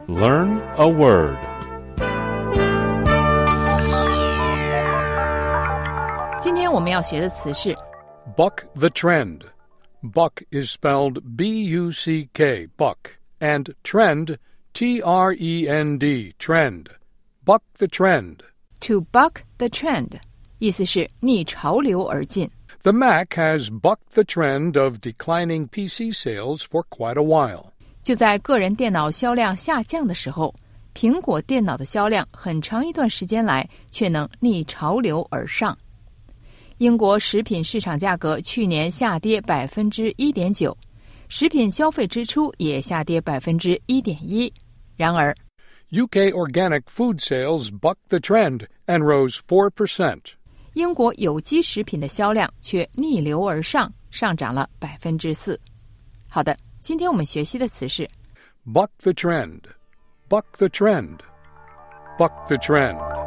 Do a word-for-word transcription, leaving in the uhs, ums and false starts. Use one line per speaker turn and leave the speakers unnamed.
Learn a word.
Today 今天我们要学的词是
Buck the trend. Buck is spelled B U C K, buck, and trend, T R E N D, trend. Buck the trend.
to buck the trend, 意思是逆潮流而进。
The Mac has bucked the trend of declining P C sales for quite a while.
就在个人电脑销量下降的时候，苹果电脑的销量很长一段时间来却能逆潮流而上。英国食品市场价格去年下跌 百分之一点九， 食品消费支出也下跌 百分之一点一。 然而
U K organic food sales bucked the trend and rose four percent.
英国有机食品的销量却逆流而上，上涨了 百分之四。 好的，今天我们学习的词是
Buck the trend. Buck the trend. Buck the trend.